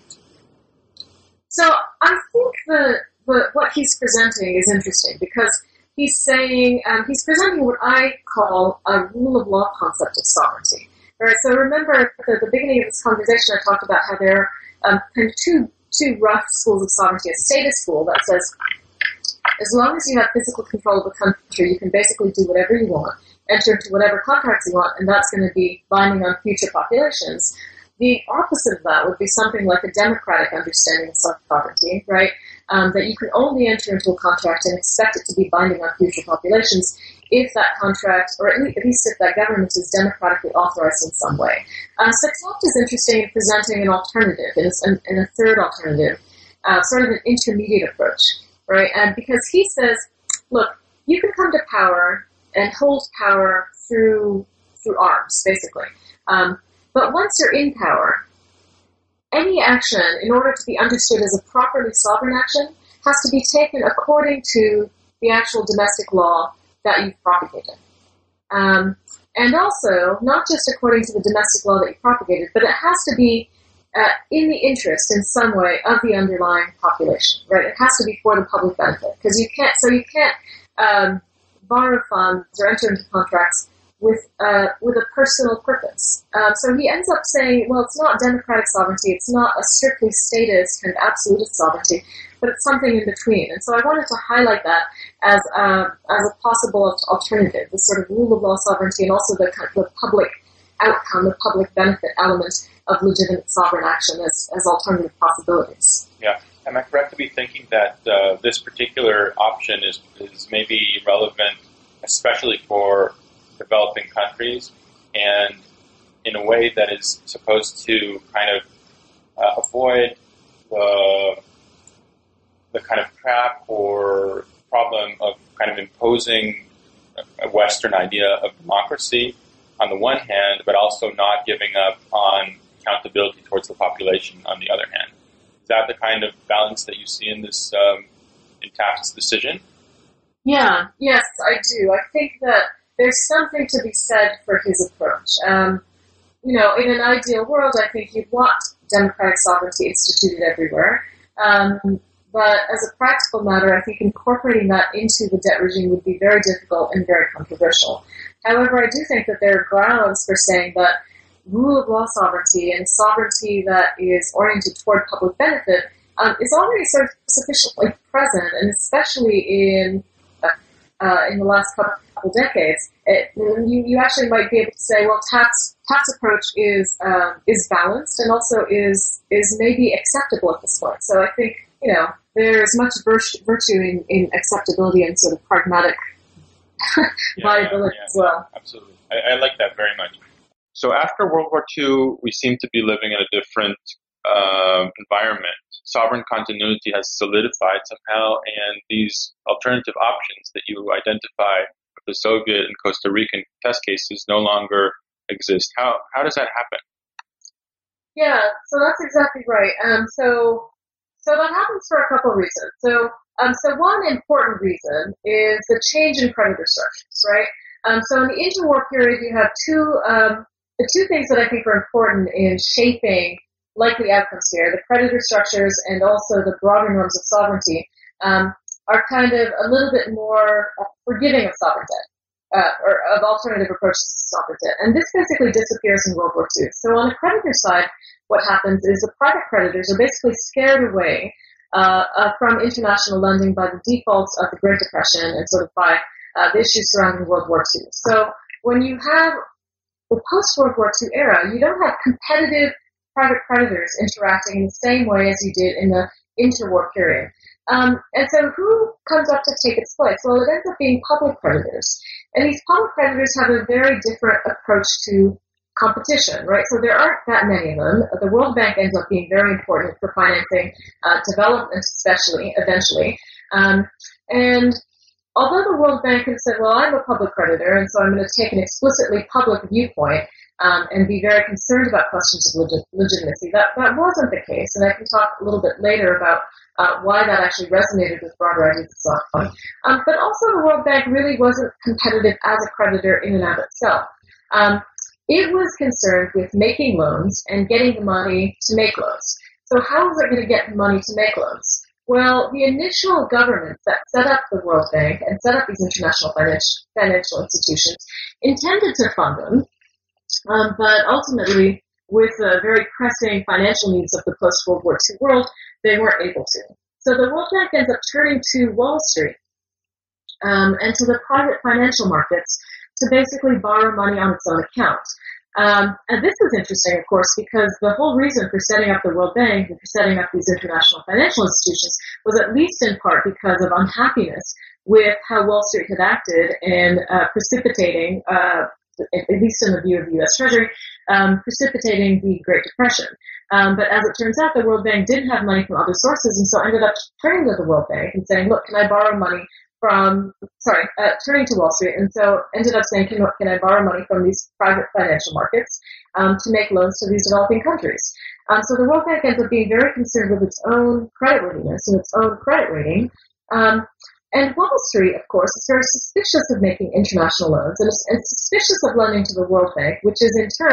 So I think the, the what he's presenting is interesting because he's saying, um, he's presenting what I call a rule of law concept of sovereignty. All right, so remember at the beginning of this conversation I talked about how there are um, kind of two, two rough schools of sovereignty. A status school that says as long as you have physical control of the country, you can basically do whatever you want, enter into whatever contracts you want, and that's going to be binding on future populations. The opposite of that would be something like a democratic understanding of sovereignty, right? Um, that you can only enter into a contract and expect it to be binding on future populations if that contract, or at least if that government is democratically authorized in some way. Uh, so Taft is interesting in presenting an alternative, in a, in a third alternative, uh, sort of an intermediate approach, right? And because he says, look, you can come to power and hold power through through arms, basically. Um, But once you're in power, any action, in order to be understood as a properly sovereign action, has to be taken according to the actual domestic law that you've propagated. Um, and also, not just according to the domestic law that you propagated, but it has to be uh, in the interest in some way of the underlying population, right? It has to be for the public benefit because you can't, so you can't um, borrow funds or enter into contracts with uh, with a personal purpose. Um, so he ends up saying, well, it's not democratic sovereignty, it's not a strictly statist kind of absolutist sovereignty, but it's something in between. And so I wanted to highlight that as a, as a possible alternative, the sort of rule of law sovereignty and also the kind of the public outcome, the public benefit element of legitimate sovereign action as, as alternative possibilities. Yeah. Am I correct to be thinking that uh, this particular option is, is maybe relevant, especially for developing countries, and in a way that is supposed to kind of uh, avoid the, the kind of trap or problem of kind of imposing a Western idea of democracy on the one hand, but also not giving up on accountability towards the population on the other hand? Is that the kind of balance that you see in this um, in Taft's decision? Yeah, yes, I do. I think that there's something to be said for his approach. Um, you know, in an ideal world, I think you'd want democratic sovereignty instituted everywhere. Um, but as a practical matter, I think incorporating that into the debt regime would be very difficult and very controversial. However, I do think that there are grounds for saying that rule of law sovereignty and sovereignty that is oriented toward public benefit um, is already sort of sufficiently present, and especially in uh, uh, in the last couple decades, it, you, you actually might be able to say, well, Taft's Taft's approach is um, is balanced and also is is maybe acceptable at this point. So I think, you know, there's much virtue, virtue in, in acceptability and sort of pragmatic yeah, viability yeah, yeah, as well. Absolutely. I, I like that very much. So after World War Two, we seem to be living in a different uh, environment. Sovereign continuity has solidified somehow, and these alternative options that you identify with the Soviet and Costa Rican test cases no longer exist. How how does that happen? Yeah, so that's exactly right. Um, so so that happens for a couple of reasons. So um, so one important reason is the change in creditor structures, right? Um, so in the interwar period, you have two um, the two things that I think are important in shaping likely outcomes here: the creditor structures and also the broader norms of sovereignty um, are kind of a little bit more forgiving of sovereign debt. Uh, or of alternative approaches to sovereign debt. And this basically disappears in World War Two. So on the creditor side, what happens is the private creditors are basically scared away uh, uh, from international lending by the defaults of the Great Depression and sort of by uh, the issues surrounding World War Two. So when you have the post-World War Two era, you don't have competitive private creditors interacting in the same way as you did in the interwar period. Um, and so who comes up to take its place? Well, it ends up being public creditors. And these public creditors have a very different approach to competition, right? So there aren't that many of them. The World Bank ends up being very important for financing uh, development, especially, eventually. Um, and although the World Bank has said, well, I'm a public creditor, and so I'm going to take an explicitly public viewpoint um, and be very concerned about questions of legit- legitimacy, that, that wasn't the case. And I can talk a little bit later about Uh, why that actually resonated with broader ideas of soft funding. Um, but also the World Bank really wasn't competitive as a creditor in and of itself. Um, it was concerned with making loans and getting the money to make loans. So how is it going to get money to make loans? Well, the initial governments that set up the World Bank and set up these international financial, financial institutions intended to fund them, um, but ultimately, with the very pressing financial needs of the post-World War Two world, they weren't able to. So the World Bank ends up turning to Wall Street um, and to the private financial markets to basically borrow money on its own account. Um, and this is interesting, of course, because the whole reason for setting up the World Bank and for setting up these international financial institutions was at least in part because of unhappiness with how Wall Street had acted in uh, precipitating uh, at least in the view of the U S Treasury, um, precipitating the Great Depression. Um, but as it turns out, the World Bank didn't have money from other sources, and so ended up turning to the World Bank and saying, look, can I borrow money from, sorry, uh, turning to Wall Street, and so ended up saying, can, can I borrow money from these private financial markets um, to make loans to these developing countries? Um, so the World Bank ends up being very concerned with its own creditworthiness and its own credit rating. Um, And Wall Street, of course, is very suspicious of making international loans and is and suspicious of lending to the World Bank, which is in turn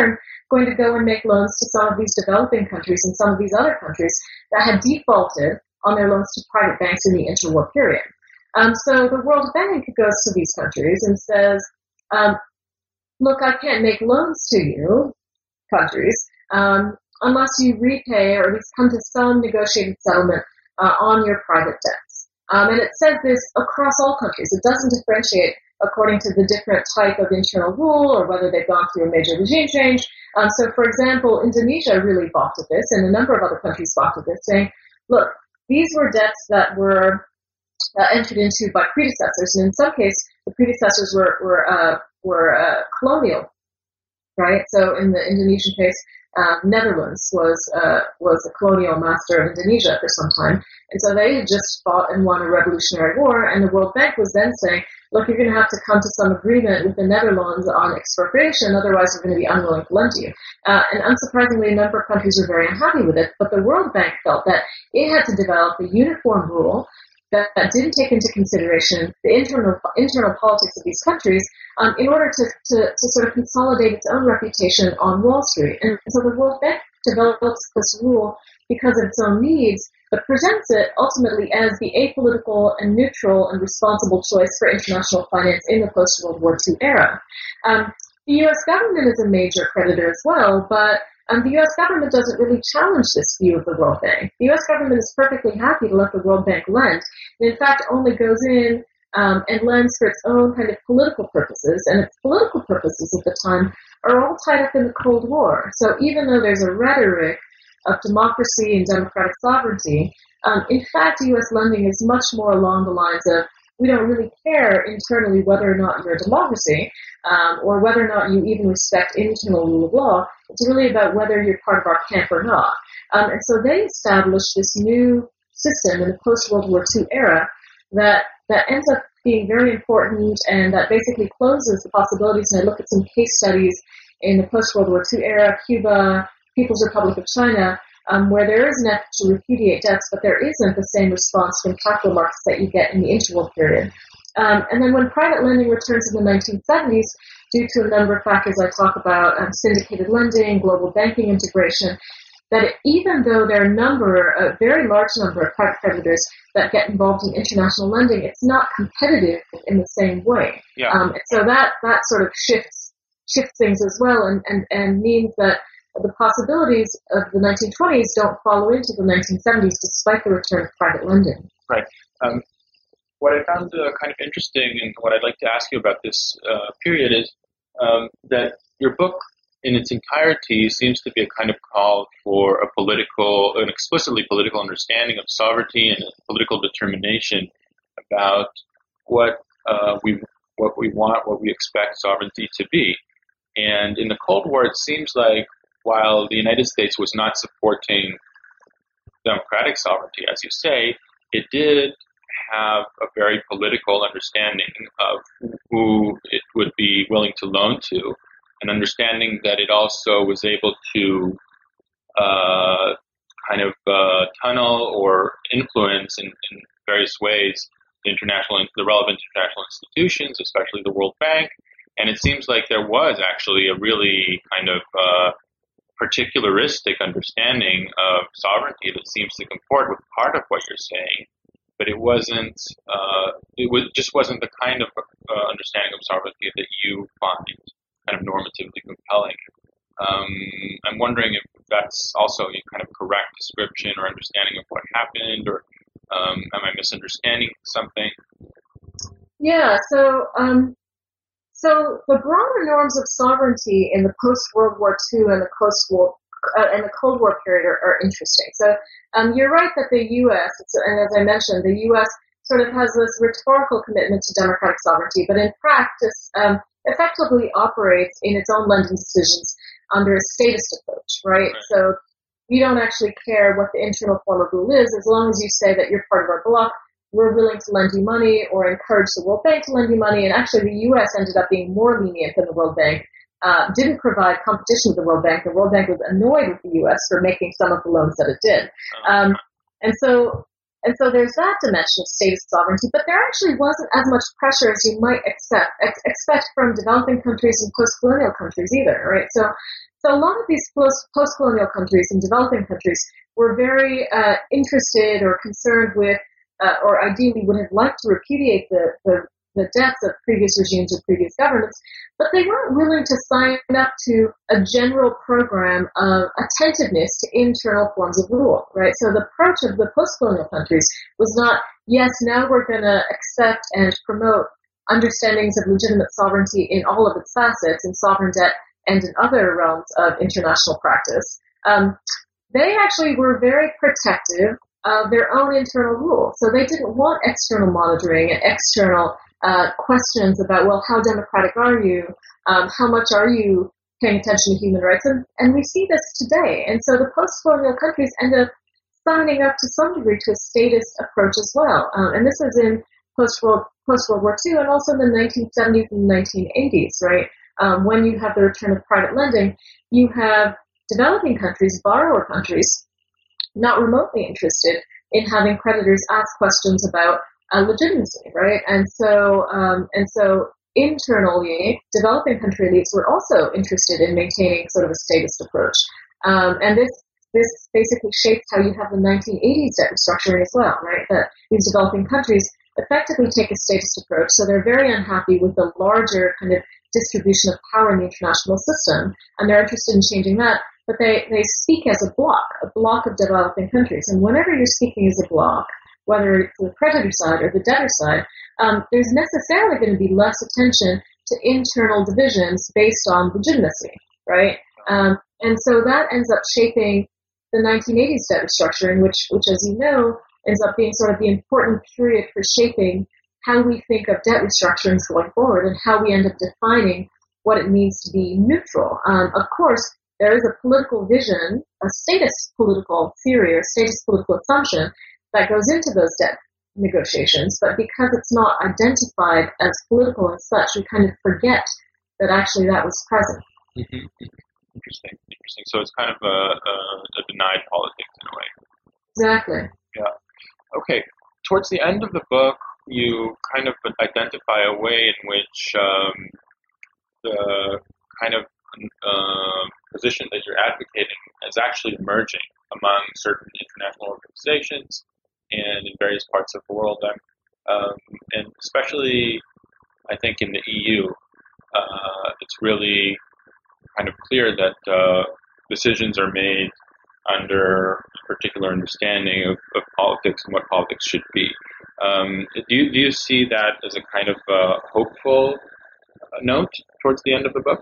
going to go and make loans to some of these developing countries and some of these other countries that had defaulted on their loans to private banks in the interwar period. Um, so the World Bank goes to these countries and says, um, look, I can't make loans to you, countries, um, unless you repay or at least come to some negotiated settlement uh, on your private debts. Um, and it says this across all countries. It doesn't differentiate according to the different type of internal rule or whether they've gone through a major regime change. Um, so, for example, Indonesia really balked at this, and a number of other countries balked at this, saying, look, these were debts that were uh, entered into by predecessors, and in some cases, the predecessors were were uh, were uh, colonial, right? So, in the Indonesian case, uh, Netherlands was uh, was a colonial master of Indonesia for some time, and so they had just fought and won a revolutionary war, and the World Bank was then saying, look, you're going to have to come to some agreement with the Netherlands on expropriation, otherwise we're going to be unwilling to lend to you. Uh, and unsurprisingly, a number of countries were very unhappy with it, but the World Bank felt that it had to develop a uniform rule that, that didn't take into consideration the internal internal politics of these countries um, in order to, to, to sort of consolidate its own reputation on Wall Street. And so the World Bank develops this rule because of its own needs, but presents it ultimately as the apolitical and neutral and responsible choice for international finance in the post-World War Two era. Um, the U S government is a major creditor as well, but um, the U S government doesn't really challenge this view of the World Bank. The U S government is perfectly happy to let the World Bank lend, and in fact only goes in um, and lends for its own kind of political purposes, and its political purposes at the time are all tied up in the Cold War. So even though there's a rhetoric of democracy and democratic sovereignty, um, in fact, U S lending is much more along the lines of, we don't really care internally whether or not you're a democracy, um, or whether or not you even respect internal rule of law. It's really about whether you're part of our camp or not. Um, and so they established this new system in the post-World War Two era that, that ends up being very important and that basically closes the possibilities. And I look at some case studies in the post-World War Two era, Cuba, People's Republic of China, um, where there is an effort to repudiate debts, but there isn't the same response from capital markets that you get in the interwar period. Um, and then when private lending returns in the nineteen seventies, due to a number of factors I talk about, um, syndicated lending, global banking integration, that it, even though there are a number, a very large number of private creditors that get involved in international lending, it's not competitive in the same way. Yeah. Um, and so that, that sort of shifts, shifts things as well and, and, and means that the possibilities of the nineteen twenties don't follow into the nineteen seventies despite the return of private lending. Right. Um, what I found uh, kind of interesting and what I'd like to ask you about this uh, period is um, that your book in its entirety seems to be a kind of call for a political, an explicitly political understanding of sovereignty and a political determination about what uh, we what we want, what we expect sovereignty to be. And in the Cold War, it seems like while the United States was not supporting democratic sovereignty, as you say, it did have a very political understanding of who it would be willing to loan to, an understanding that it also was able to uh, kind of uh, tunnel or influence in, in various ways the international, the relevant international institutions, especially the World Bank. And it seems like there was actually a really kind of uh, particularistic understanding of sovereignty that seems to comport with part of what you're saying, but it wasn't, uh, it was, just wasn't the kind of uh, understanding of sovereignty that you find kind of normatively compelling. Um, I'm wondering if that's also a kind of correct description or understanding of what happened, or um, am I misunderstanding something? Yeah, so um, so the broader norms of sovereignty in the post-World War Two and the post-War uh, and the Cold War period are, are interesting. So um, you're right that the U S, and as I mentioned, the U S sort of has this rhetorical commitment to democratic sovereignty, but in practice um, effectively operates in its own lending decisions under a statist approach, right? Right. So you don't actually care what the internal form of rule is as long as you say that you're part of our bloc. We're willing to lend you money or encourage the World Bank to lend you money. And actually the U S ended up being more lenient than the World Bank, uh, didn't provide competition with the World Bank. The World Bank was annoyed with the U S for making some of the loans that it did. Um, and so, and so there's that dimension of statist sovereignty, but there actually wasn't as much pressure as you might expect, ex- expect from developing countries and post-colonial countries either, right? So So a lot of these post- post-colonial countries and developing countries were very uh, interested or concerned with, uh, or ideally would have liked to repudiate the, the, the debts of previous regimes or previous governments, but they weren't willing to sign up to a general program of attentiveness to internal forms of rule, right? So the approach of the post-colonial countries was not, yes, now we're going to accept and promote understandings of legitimate sovereignty in all of its facets, in sovereign debt and in other realms of international practice. Um, they actually were very protective of their own internal rule. So they didn't want external monitoring and external uh, questions about, well, how democratic are you? Um, how much are you paying attention to human rights? And, and we see this today. And so the post-colonial countries end up signing up to some degree to a statist approach as well. Um, and this is in post-World, post-World War Two and also in the nineteen seventies and nineteen eighties, right? Um, when you have the return of private lending, you have developing countries, borrower countries, not remotely interested in having creditors ask questions about uh, legitimacy, right? And so, um, and so internally, developing country elites were also interested in maintaining sort of a statist approach. Um, and this this basically shapes how you have the nineteen eighties debt restructuring as well, right? That these developing countries effectively take a statist approach, so they're very unhappy with the larger kind of distribution of power in the international system, and they're interested in changing that. But they, they speak as a bloc, a bloc of developing countries. And whenever you're speaking as a bloc, whether it's the creditor side or the debtor side, um, there's necessarily going to be less attention to internal divisions based on legitimacy, right? Um, and so that ends up shaping the nineteen eighties debt restructuring, which, which, as you know, ends up being sort of the important period for shaping how we think of debt restructurings going forward and how we end up defining what it means to be neutral. Um, of course, there is a political vision, a statist political theory or statist political assumption that goes into those debt negotiations, but because it's not identified as political as such, we kind of forget that actually that was present. Mm-hmm. Interesting, interesting. So it's kind of a, a, a denied politics in a way. Exactly. Yeah. Okay. Towards the end of the book, you kind of identify a way in which um, the kind of uh, position that you're advocating is actually emerging among certain international organizations and in various parts of the world, um, and especially, I think, in the E U, uh, it's really kind of clear that uh, decisions are made under a particular understanding of, of politics and what politics should be. Um, do you do you see that as a kind of uh, hopeful note towards the end of the book?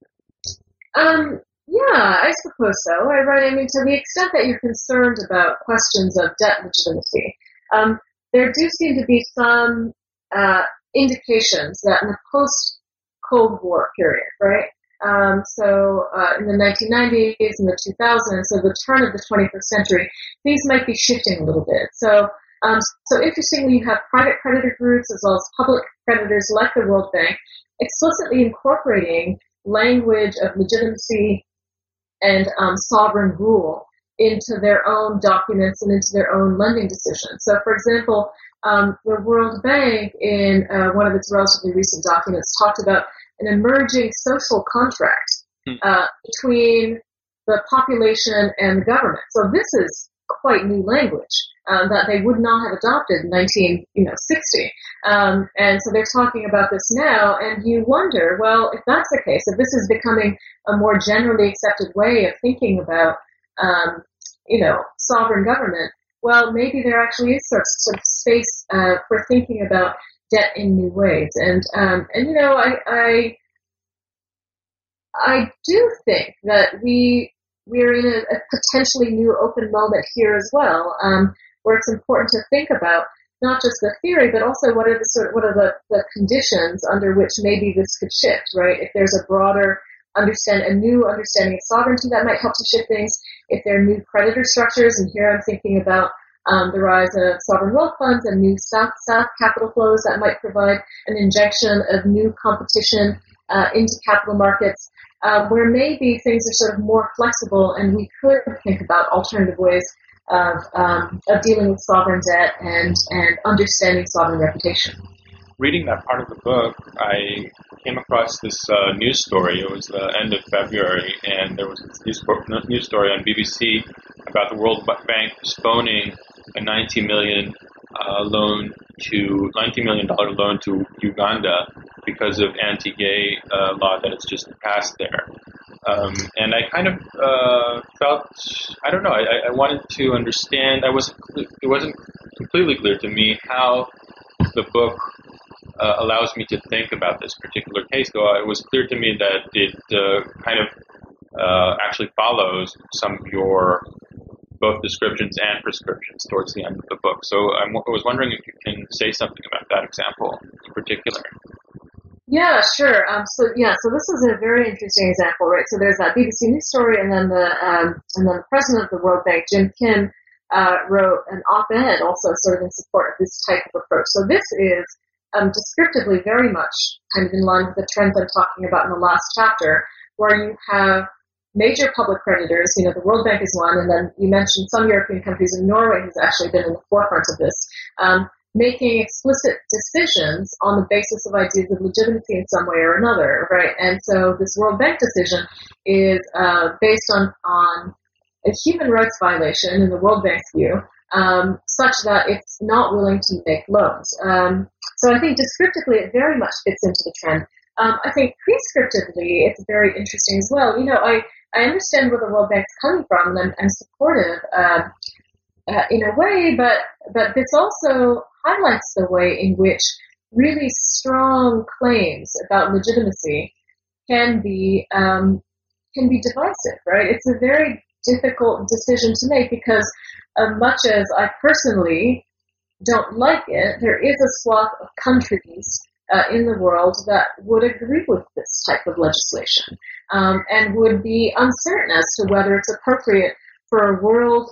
Um, yeah, I suppose so. I right. I mean, to the extent that you're concerned about questions of debt legitimacy, um, there do seem to be some uh, indications that in the post-Cold War period, right? Um, so uh, in the nineteen nineties and the two thousands, so the turn of the twenty-first century, things might be shifting a little bit. So, um, so interestingly, you have private creditor groups as well as public creditors like the World Bank explicitly incorporating language of legitimacy and um, sovereign rule into their own documents and into their own lending decisions. So, for example, um, the World Bank, in uh, one of its relatively recent documents, talked about an emerging social contract uh, between the population and the government. So this is quite new language um, that they would not have adopted in nineteen sixty. Um, and so they're talking about this now, and you wonder, well, if that's the case, if this is becoming a more generally accepted way of thinking about, um, you know, sovereign government, well, maybe there actually is sort of, sort of space uh, for thinking about debt in new ways. And, um, and you know, I, I, I do think that we, we're in a, a potentially new open moment here as well, um, where it's important to think about not just the theory, but also what are the sort of, what are the, the conditions under which maybe this could shift, right? If there's a broader understand, a new understanding of sovereignty that might help to shift things, if there are new creditor structures, and here I'm thinking about um, the rise of sovereign wealth funds and new south-south capital flows that might provide an injection of new competition uh, into capital markets, um, where maybe things are sort of more flexible and we could think about alternative ways of um, of dealing with sovereign debt and, and understanding sovereign reputation. reading that part of the book, I came across this uh, news story. It was the end of February, and there was this news, news story on B B C about the World Bank postponing a ninety million uh, loan to ninety million dollar loan to Uganda because of anti-gay uh, law that has just passed there. Um, and I kind of uh, felt, I don't know, I, I wanted to understand. I wasn't, it wasn't completely clear to me how the book uh, allows me to think about this particular case, though it was clear to me that it uh, kind of uh, actually follows some of your both descriptions and prescriptions towards the end of the book. So I'm, I was wondering if you can say something about that example in particular. Yeah, sure. Um, so yeah, so this is a very interesting example, right? So there's that B B C News story, and then the um, and then the president of the World Bank, Jim Kim, uh, wrote an op-ed also sort of in support of this type of approach. So this is um, descriptively very much kind of in line with the trends I'm talking about in the last chapter, where you have major public creditors. You know, the World Bank is one, and then you mentioned some European countries, and Norway has actually been in the forefront of this. Um, making explicit decisions on the basis of ideas of legitimacy in some way or another, right? And so this World Bank decision is uh, based on, on a human rights violation in the World Bank's view, um, such that it's not willing to make loans. Um, so I think descriptively it very much fits into the trend. Um, I think prescriptively it's very interesting as well. You know, I, I understand where the World Bank's coming from, and I'm, I'm supportive uh, uh, in a way, but but this also highlights the way in which really strong claims about legitimacy can be um, can be divisive, right? It's a very difficult decision to make because, uh, much as I personally don't like it, there is a swath of countries uh, in the world that would agree with this type of legislation um, and would be uncertain as to whether it's appropriate for a world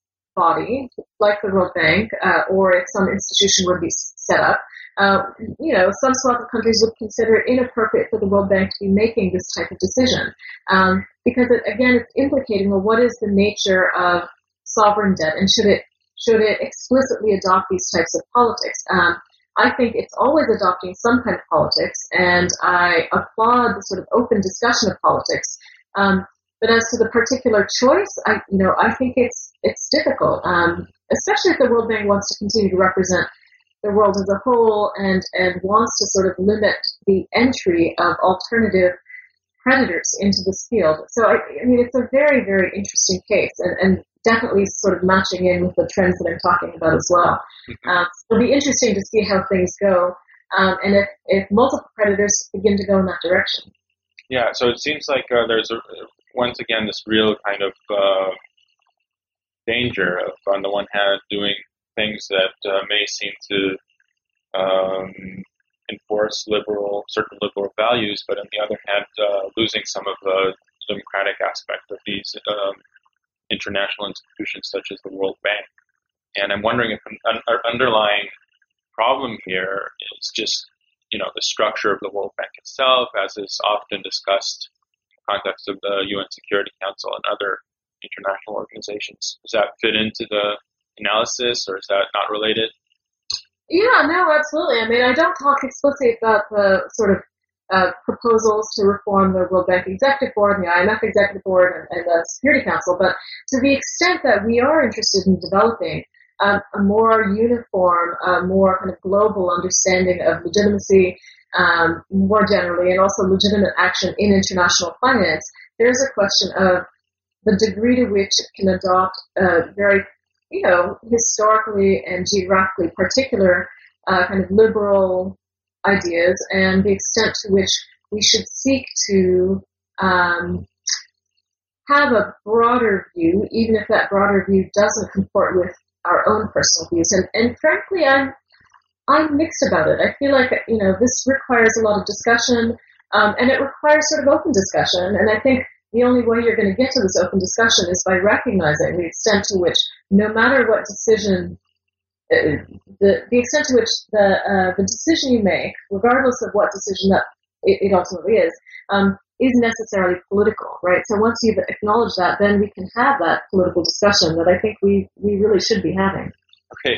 body like the World Bank, uh, or if some institution would be set up. Uh, you know, some swath of countries would consider it inappropriate for the World Bank to be making this type of decision um, because, it, again, it's implicating, well, what is the nature of sovereign debt, and should it should it explicitly adopt these types of politics? Um, I think it's always adopting some kind of politics, and I applaud the sort of open discussion of politics. Um, But as to the particular choice, I, you know, I think it's it's difficult, um, especially if the World Bank wants to continue to represent the world as a whole and and wants to sort of limit the entry of alternative creditors into this field. So I, I mean, it's a very very interesting case, and, and definitely sort of matching in with the trends that I'm talking about as well. Um, so it'll be interesting to see how things go, um, and if if multiple creditors begin to go in that direction. Yeah. So it seems like uh, there's a once again, this real kind of uh, danger of, on the one hand, doing things that uh, may seem to um, enforce liberal, certain liberal values, but on the other hand, uh, losing some of the democratic aspect of these um, international institutions such as the World Bank. And I'm wondering if an, an underlying problem here is just, you know, the structure of the World Bank itself, as is often discussed context of the U N Security Council and other international organizations. Does that fit into the analysis, or is that not related? Yeah, no, absolutely. I mean, I don't talk explicitly about the sort of uh, proposals to reform the World Bank Executive Board and the I M F Executive Board and, and the Security Council, but to the extent that we are interested in developing um, a more uniform, uh, more kind of global understanding of legitimacy, Um, more generally, and also legitimate action in international finance, there's a question of the degree to which it can adopt uh, very, you know, historically and geographically particular uh, kind of liberal ideas, and the extent to which we should seek to um, have a broader view, even if that broader view doesn't comport with our own personal views. And, and frankly, I'm I'm mixed about it. I feel like, you know, this requires a lot of discussion, um, and it requires sort of open discussion. And I think the only way you're going to get to this open discussion is by recognizing the extent to which, no matter what decision, uh, the the extent to which the uh, the decision you make, regardless of what decision that it, it ultimately is, um, is necessarily political, right? So once you've acknowledged that, then we can have that political discussion that I think we we really should be having. Okay.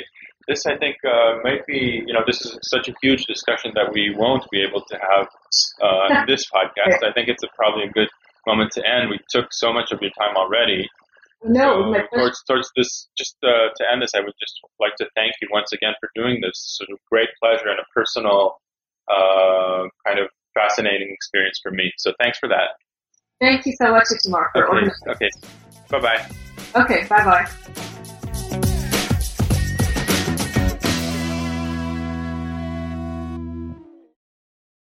this, I think, uh, might be, you know, this is such a huge discussion that we won't be able to have uh, in this podcast. I think it's a, probably a good moment to end. We took so much of your time already. No, so towards, towards this, just uh, to end this, I would just like to thank you once again for doing this. Sort of great pleasure and a personal, uh, kind of fascinating experience for me. So thanks for that. Thank you so much, Itamar, for okay. organizing. Okay. Bye bye. Okay. Bye bye.